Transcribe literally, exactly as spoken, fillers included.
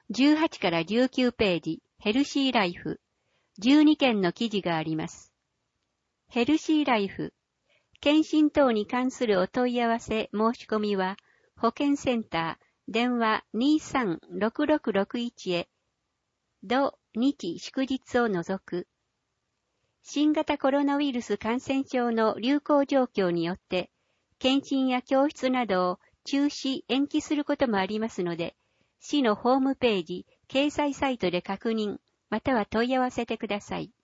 じゅうはちからじゅうきゅうページ、ヘルシーライフ。じゅうにけんの記事があります。ヘルシーライフ。検診等に関するお問い合わせ申し込みは、保健センター、電話 にさんろくろくろくいち へ、土日祝日を除く。新型コロナウイルス感染症の流行状況によって、検診や教室などを中止延期することもありますので、市のホームページ、掲載サイトで確認、または問い合わせてください。